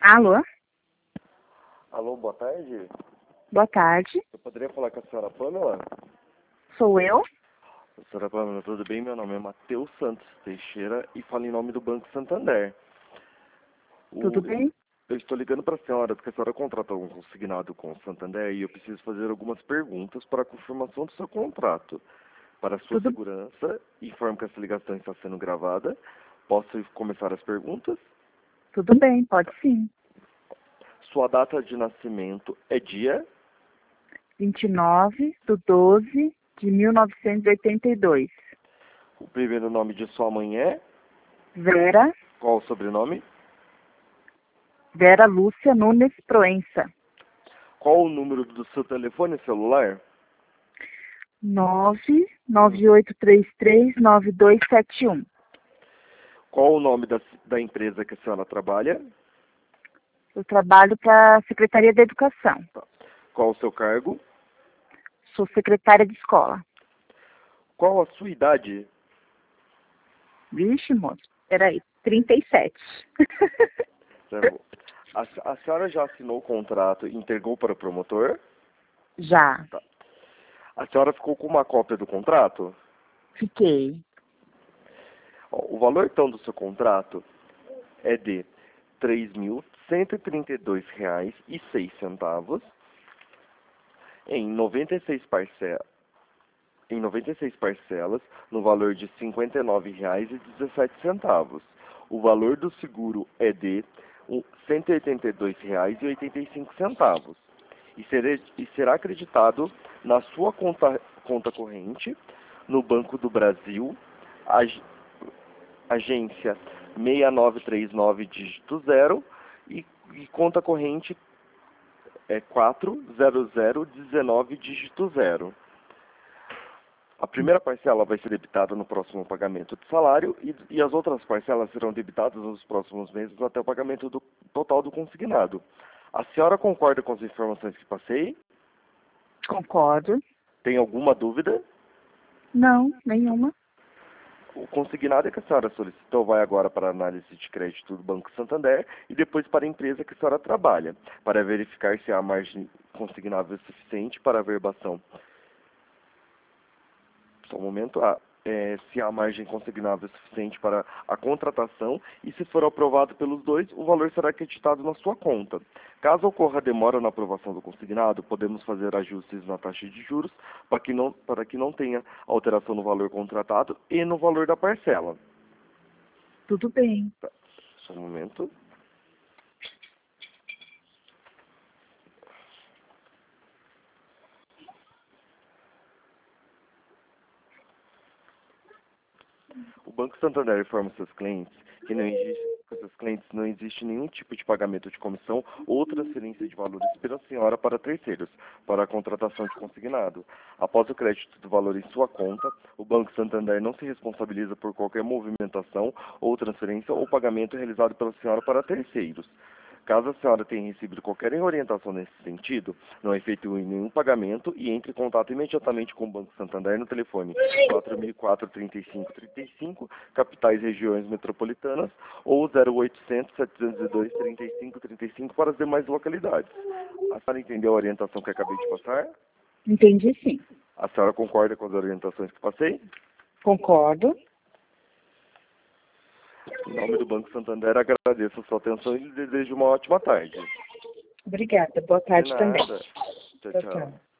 Alô? Alô, boa tarde. Boa tarde. Eu poderia falar com a senhora Pamela? Sou eu? Senhora Pamela, tudo bem? Meu nome é Matheus Santos Teixeira e falo em nome do Banco Santander. Tudo bem? Eu estou ligando para a senhora porque a senhora contratou um consignado com o Santander e eu preciso fazer algumas perguntas para a confirmação do seu contrato. Para a sua Tudo, segurança, informo que essa ligação está sendo gravada. Posso começar as perguntas? tudo bem, pode sim. Sua data de nascimento é dia? 29/12/1982. O primeiro nome de sua mãe é? Vera, Qual o sobrenome? Vera Lúcia Nunes Proença. Qual o número do seu telefone celular? 998339271. Qual o nome da empresa que a senhora trabalha? Eu trabalho para a Secretaria da Educação. Qual o seu cargo? Sou secretária de escola. Qual a sua idade? Vixe, moço. Peraí, 37. A senhora já assinou o contrato e entregou para o promotor? Já. Tá. A senhora ficou com uma cópia do contrato? Fiquei. Ó, o valor então do seu contrato é de R$ 3.132,06 em 96 parcelas no valor de R$ 59,17. O valor do seguro é de R$ 182,85 e será acreditado na sua conta corrente no Banco do Brasil, agência 6939 dígito 0 e conta corrente é 40019 dígito 0. A primeira parcela vai ser debitada no próximo pagamento de salário e as outras parcelas serão debitadas nos próximos meses até o pagamento do total do consignado. A senhora concorda com as informações que passei? Concordo. Tem alguma dúvida? Não, nenhuma. O consignado que a senhora solicitou vai agora para a análise de crédito do Banco Santander e depois para a empresa que a senhora trabalha, para verificar se a margem consignável é suficiente para a verbação. Só um momento. Se a margem consignável é suficiente para a contratação e se for aprovado pelos dois, o valor será acreditado na sua conta. Caso ocorra demora na aprovação do consignado, podemos fazer ajustes na taxa de juros para que não tenha alteração no valor contratado e no valor da parcela. Tudo bem. Tá. Só um momento. O Banco Santander informa seus clientes que não existe nenhum tipo de pagamento de comissão ou transferência de valores pela senhora para terceiros, para a contratação de consignado. Após o crédito do valor em sua conta, o Banco Santander não se responsabiliza por qualquer movimentação ou transferência ou pagamento realizado pela senhora para terceiros. Caso a senhora tenha recebido qualquer orientação nesse sentido, não efetue nenhum pagamento e entre em contato imediatamente com o Banco Santander no telefone 4004-3535, capitais e regiões metropolitanas, ou 0800-702-3535 para as demais localidades. A senhora entendeu a orientação que acabei de passar? Entendi, sim. A senhora concorda com as orientações que passei? Concordo. Em nome do Banco Santander, agradeço a sua atenção e lhe desejo uma ótima tarde. Obrigada. Boa De tarde também. nada. Tchau, Tchau, tchau. tchau.